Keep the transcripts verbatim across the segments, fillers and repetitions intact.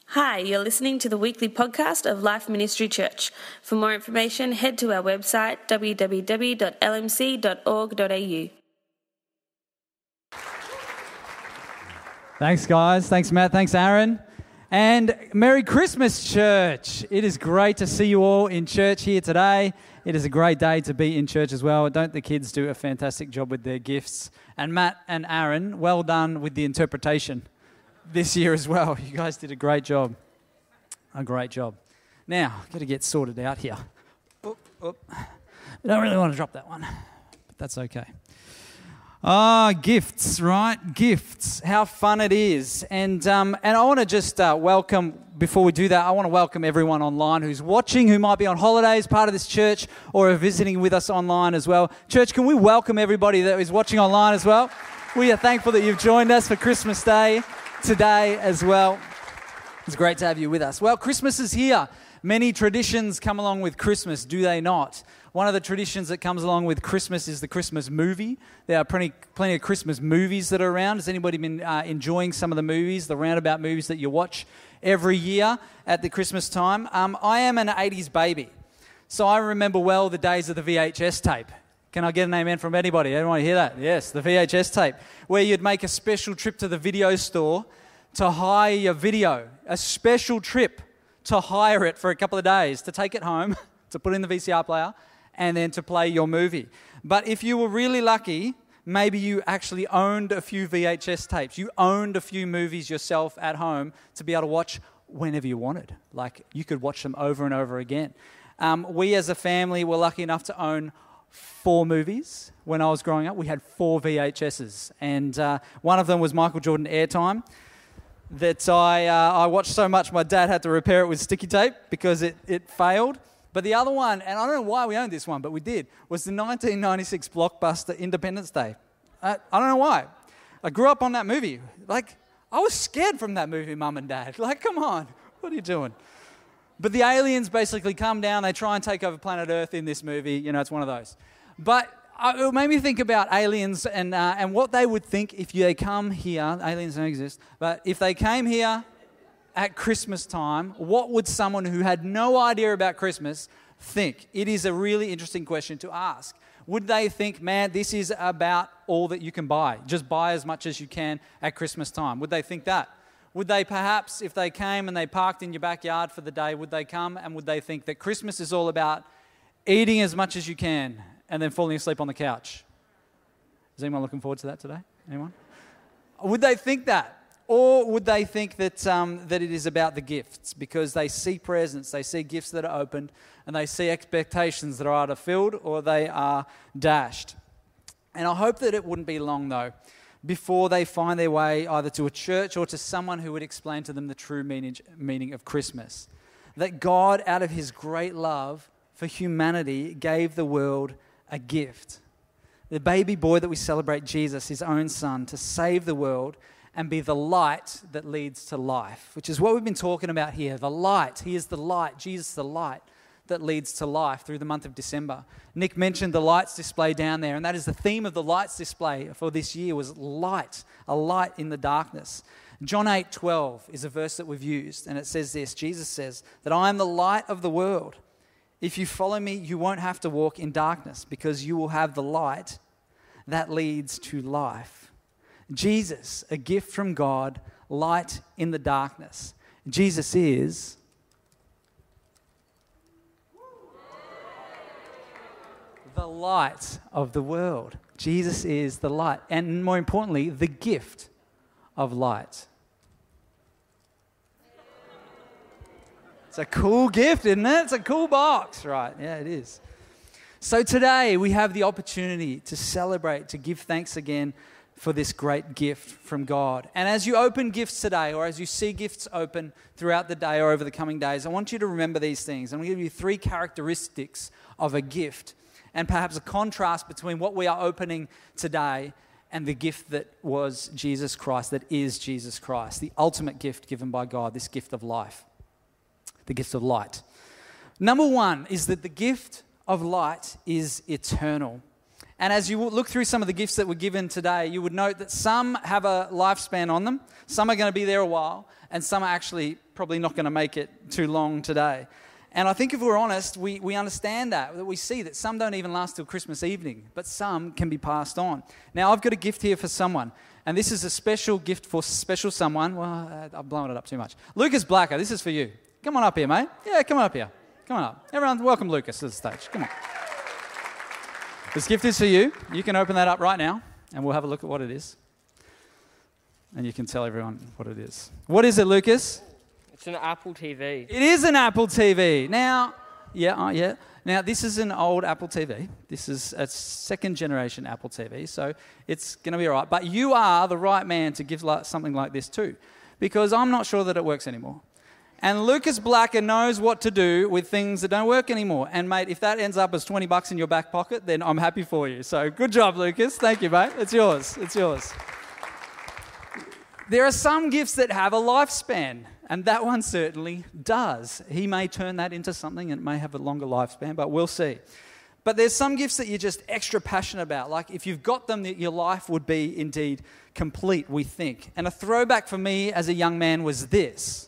Hi, you're listening to the weekly podcast of Life Ministry Church. For more information, head to our website w w w dot l m c dot org dot a u. Thanks, guys. Thanks, Matt. Thanks, Aaron. And Merry Christmas, church. It is great to see you all in church here today. It is a great day to be in church as well. Don't the kids do a fantastic job with their gifts? And Matt and Aaron, well done with the interpretation this year as well. You guys did a great job. A great job. Now, I've got to get sorted out here. Oop, oop. I don't really want to drop that one, but that's okay. Ah, gifts, right? Gifts. How fun it is. And um, and I want to just uh, welcome, before we do that, I want to welcome everyone online who's watching, who might be on holidays, part of this church, or are visiting with us online as well. Church, can we welcome everybody that is watching online as well? We are thankful that you've joined us for Christmas Day today as well. It's great to have you with us. Well, Christmas is here. Many traditions come along with Christmas, do they not? One of the traditions that comes along with Christmas is the Christmas movie. There are plenty, plenty of Christmas movies that are around. Has anybody been uh, enjoying some of the movies, the roundabout movies that you watch every year at the Christmas time? Um, I am an eighties baby, so I remember well the days of the V H S tape. Can I get an amen from anybody? Anyone hear that? Yes, the V H S tape, where you'd make a special trip to the video store to hire your video, a special trip to hire it for a couple of days, to take it home, to put in the V C R player, and then to play your movie. But if you were really lucky, maybe you actually owned a few V H S tapes. You owned a few movies yourself at home to be able to watch whenever you wanted. Like, you could watch them over and over again. Um, we as a family were lucky enough to own four movies. When I was growing up, we had four V H S's. And uh, one of them was Michael Jordan Airtime, that I uh, I watched so much my dad had to repair it with sticky tape because it, it failed. But the other one, and I don't know why we owned this one, but we did, was the nineteen ninety-six blockbuster Independence Day. I, I don't know why. I grew up on that movie. Like, I was scared from that movie, Mum and Dad. Like, come on, what are you doing? But the aliens basically come down, they try and take over planet Earth in this movie. You know, it's one of those. But it made me think about aliens and uh, and what they would think if they come here. Aliens don't exist, but if they came here at Christmas time, what would someone who had no idea about Christmas think? It is a really interesting question to ask. Would they think, man, this is about all that you can buy? Just buy as much as you can at Christmas time. Would they think that? Would they perhaps, if they came and they parked in your backyard for the day, would they come and would they think that Christmas is all about eating as much as you can and then falling asleep on the couch? Is anyone looking forward to that today? Anyone? Would they think that? Or would they think that um, that it is about the gifts because they see presents, they see gifts that are opened, and they see expectations that are either filled or they are dashed? And I hope that it wouldn't be long, though, before they find their way either to a church or to someone who would explain to them the true meaning, meaning of Christmas. That God, out of his great love for humanity, gave the world a gift. The baby boy that we celebrate, Jesus, his own son, to save the world and be the light that leads to life, which is what we've been talking about here. The light. He is the light. Jesus, the light that leads to life through the month of December. Nick mentioned the lights display down there, and that is the theme of the lights display for this year was light, a light in the darkness. John eight twelve is a verse that we've used, and it says this. Jesus says that I am the light of the world. If you follow me, you won't have to walk in darkness because you will have the light that leads to life. Jesus, a gift from God, light in the darkness. Jesus is the light of the world. Jesus is the light, and more importantly, the gift of light. It's a cool gift, isn't it? It's a cool box, right? Yeah, it is. So today we have the opportunity to celebrate, to give thanks again for this great gift from God. And as you open gifts today, or as you see gifts open throughout the day or over the coming days, I want you to remember these things. I'm going to give you three characteristics of a gift and perhaps a contrast between what we are opening today and the gift that was Jesus Christ, that is Jesus Christ, the ultimate gift given by God, this gift of life, the gift of light. Number one is that the gift of light is eternal. And as you look through some of the gifts that were given today, you would note that some have a lifespan on them, some are going to be there a while, and some are actually probably not going to make it too long today. And I think if we're honest, we, we understand that, that we see that some don't even last till Christmas evening, but some can be passed on. Now, I've got a gift here for someone, and this is a special gift for special someone. Well, I'm blowing it up too much. Lucas Blacker, this is for you. Come on up here, mate. Yeah, come on up here. Come on up. Everyone, welcome Lucas to the stage. Come on. This gift is for you. You can open that up right now, and we'll have a look at what it is. And you can tell everyone what it is. What is it, Lucas? It's an Apple T V. It is an Apple T V. Now, yeah, uh, yeah. Now, this is an old Apple T V. This is a second generation Apple T V, so it's going to be all right. But you are the right man to give like, something like this too, because I'm not sure that it works anymore. And Lucas Blacker knows what to do with things that don't work anymore. And, mate, if that ends up as twenty bucks in your back pocket, then I'm happy for you. So good job, Lucas. Thank you, mate. It's yours. It's yours. There are some gifts that have a lifespan, and that one certainly does. He may turn that into something and it may have a longer lifespan, but we'll see. But there's some gifts that you're just extra passionate about. Like if you've got them, your life would be indeed complete, we think. And a throwback for me as a young man was this.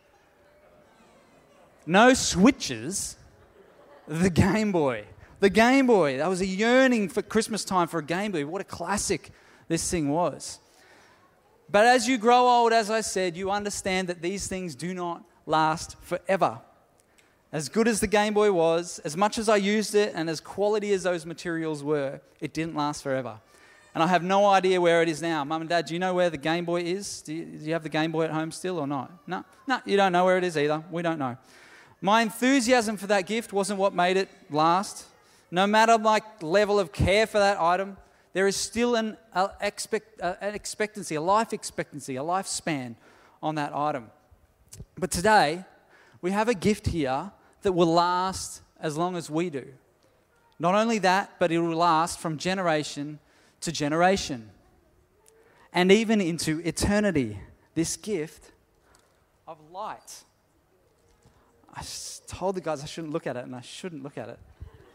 No switches, the Game Boy. The Game Boy. That was a yearning for Christmas time for a Game Boy. What a classic this thing was. But as you grow old, as I said, you understand that these things do not last forever. As good as the Game Boy was, as much as I used it, and as quality as those materials were, it didn't last forever. And I have no idea where it is now. Mum and Dad, do you know where the Game Boy is? Do you, do you have the Game Boy at home still or not? No, no, you don't know where it is either. We don't know. My enthusiasm for that gift wasn't what made it last. No matter my level of care for that item, there is still an, uh, expect, uh, an expectancy, a life expectancy, a lifespan on that item. But today, we have a gift here that will last as long as we do. Not only that, but it will last from generation to generation and even into eternity. This gift of light. I told the guys I shouldn't look at it, and I shouldn't look at it.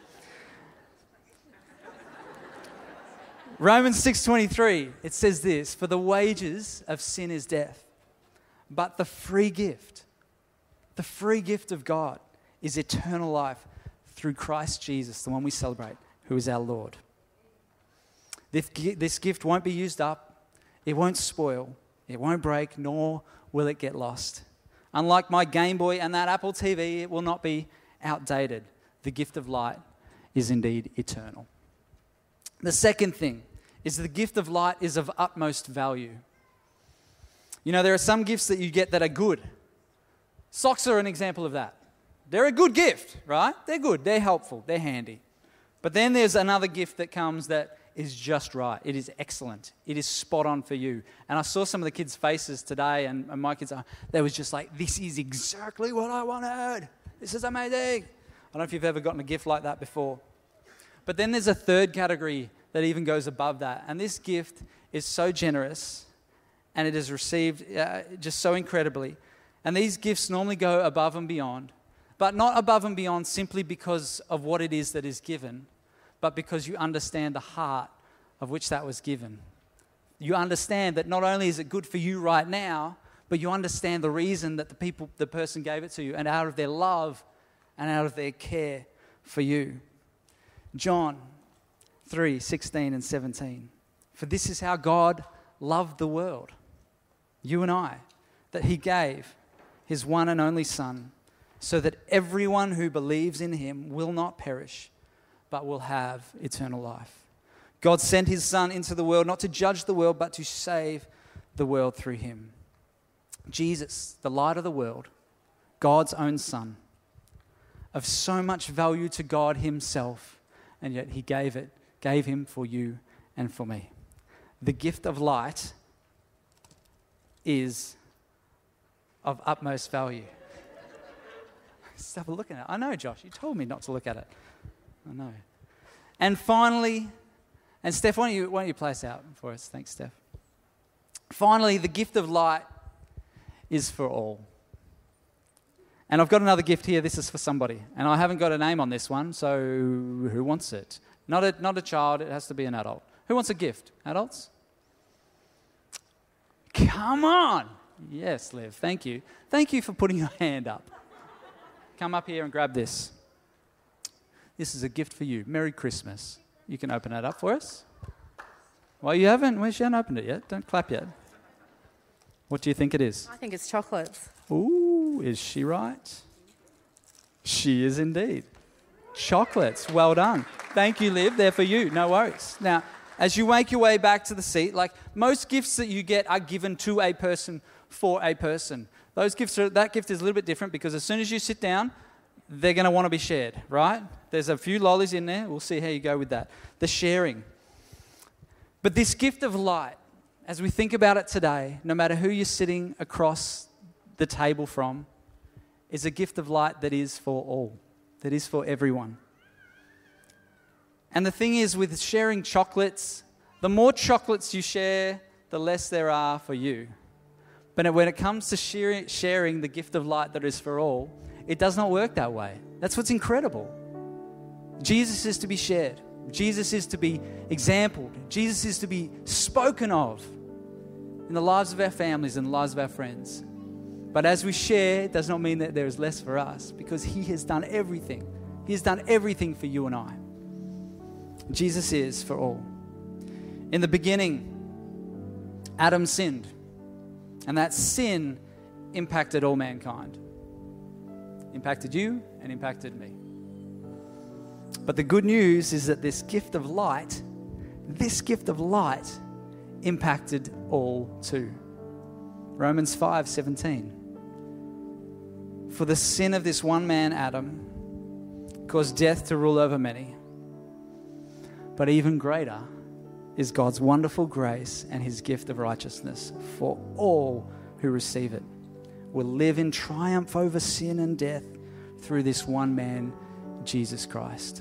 Romans six twenty-three, it says this, for the wages of sin is death, but the free gift, the free gift of God is eternal life through Christ Jesus, the one we celebrate, who is our Lord. This, this gift won't be used up, it won't spoil, it won't break, nor will it get lost. Unlike my Game Boy and that Apple T V, it will not be outdated. The gift of light is indeed eternal. The second thing is the gift of light is of utmost value. You know, there are some gifts that you get that are good. Socks are an example of that. They're a good gift, right? They're good, they're helpful, they're handy. But then there's another gift that comes that is just right. It is excellent. It is spot on for you. And I saw some of the kids' faces today, and, and my kids, they was just like, this is exactly what I wanted. This is amazing. I don't know if you've ever gotten a gift like that before. But then there's a third category that even goes above that. And this gift is so generous, and it is received uh, just so incredibly. And these gifts normally go above and beyond, but not above and beyond simply because of what it is that is given, but because you understand the heart of which that was given. You understand that not only is it good for you right now, but you understand the reason that the people, the person gave it to you, and out of their love and out of their care for you. John three, sixteen and seventeen. For this is how God loved the world, you and I, that he gave his one and only Son, so that everyone who believes in him will not perish, but will have eternal life. God sent his Son into the world, not to judge the world, but to save the world through him. Jesus, the light of the world, God's own Son, of so much value to God himself, and yet he gave it, gave him for you and for me. The gift of light is of utmost value. Stop looking at it. I know, Josh, you told me not to look at it. I know. And finally, and Steph, why don't you, why don't you play us out for us? Thanks, Steph. Finally, the gift of light is for all. And I've got another gift here. This is for somebody. And I haven't got a name on this one, so who wants it? Not a, not a child, it has to be an adult. Who wants a gift? Adults? Come on. Yes, Liv, thank you. Thank you for putting your hand up. Come up here and grab this. This is a gift for you. Merry Christmas. You can open it up for us. Well, you haven't, well, she hasn't opened it yet. Don't clap yet. What do you think it is? I think it's chocolates. Ooh, is she right? She is indeed. Chocolates. Well done. Thank you, Liv. They're for you. No worries. Now, as you make your way back to the seat, like most gifts that you get are given to a person for a person. Those gifts are, that gift is a little bit different because as soon as you sit down, they're going to want to be shared, right? There's a few lollies in there. We'll see how you go with that. The sharing. But this gift of light, as we think about it today, no matter who you're sitting across the table from, is a gift of light that is for all, that is for everyone. And the thing is, with sharing chocolates, the more chocolates you share, the less there are for you. But when it comes to sharing, sharing the gift of light that is for all, it does not work that way. That's what's incredible. Jesus is to be shared. Jesus is to be exampled. Jesus is to be spoken of in the lives of our families and the lives of our friends. But as we share, it does not mean that there is less for us because he has done everything. He has done everything for you and I. Jesus is for all. In the beginning, Adam sinned, and that sin impacted all mankind. Impacted you and impacted me. But the good news is that this gift of light, this gift of light impacted all too. Romans five seventeen. For the sin of this one man, Adam, caused death to rule over many. But even greater is God's wonderful grace and his gift of righteousness for all who receive it. Will live in triumph over sin and death through this one man, Jesus Christ.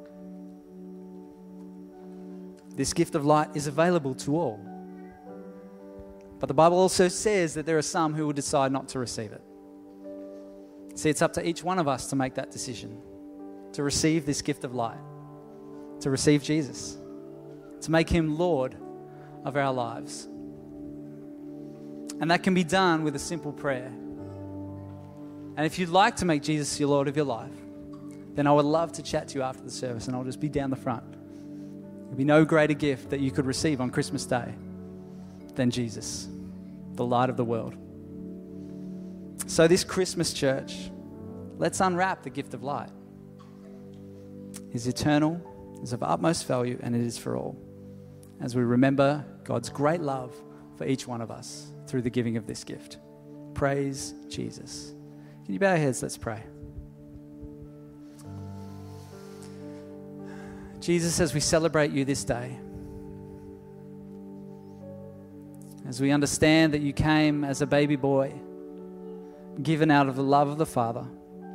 This gift of light is available to all. But the Bible also says that there are some who will decide not to receive it. See, it's up to each one of us to make that decision, to receive this gift of light, to receive Jesus, to make him Lord of our lives. And that can be done with a simple prayer. And if you'd like to make Jesus your Lord of your life, then I would love to chat to you after the service, and I'll just be down the front. There'll be no greater gift that you could receive on Christmas Day than Jesus, the light of the world. So this Christmas, church, let's unwrap the gift of light. It's eternal, it's of utmost value, and it is for all. As we remember God's great love for each one of us through the giving of this gift. Praise Jesus. Can you bow your heads? Let's pray. Jesus, as we celebrate you this day, as we understand that you came as a baby boy, given out of the love of the Father,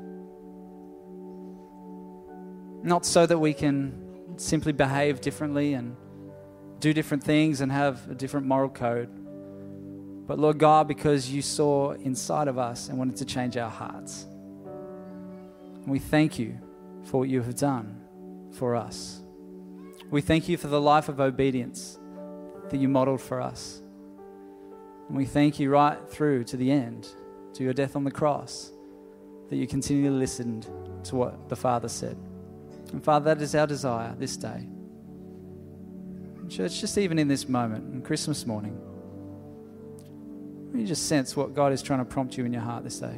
not so that we can simply behave differently and do different things and have a different moral code, but Lord God, because you saw inside of us and wanted to change our hearts. And we thank you for what you have done for us. We thank you for the life of obedience that you modeled for us. And we thank you right through to the end, to your death on the cross, that you continually listened to what the Father said. And Father, that is our desire this day. Church, just even in this moment, on Christmas morning, you just sense what God is trying to prompt you in your heart this day.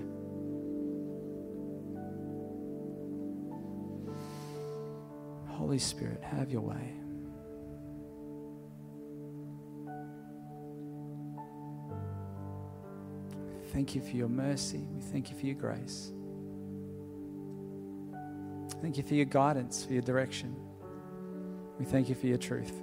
Holy Spirit, have your way. Thank you for your mercy. We thank you for your grace. Thank you for your guidance, for your direction. We thank you for your truth.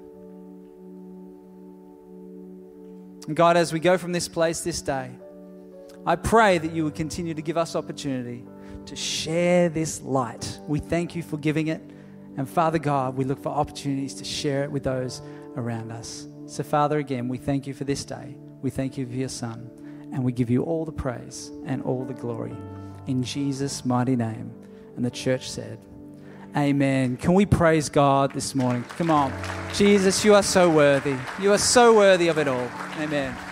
And God, as we go from this place this day, I pray that you would continue to give us opportunity to share this light. We thank you for giving it. And Father God, we look for opportunities to share it with those around us. So Father, again, we thank you for this day. We thank you for your Son. And we give you all the praise and all the glory. In Jesus' mighty name. And the church said, Amen. Can we praise God this morning? Come on. Jesus, you are so worthy. You are so worthy of it all. Amen.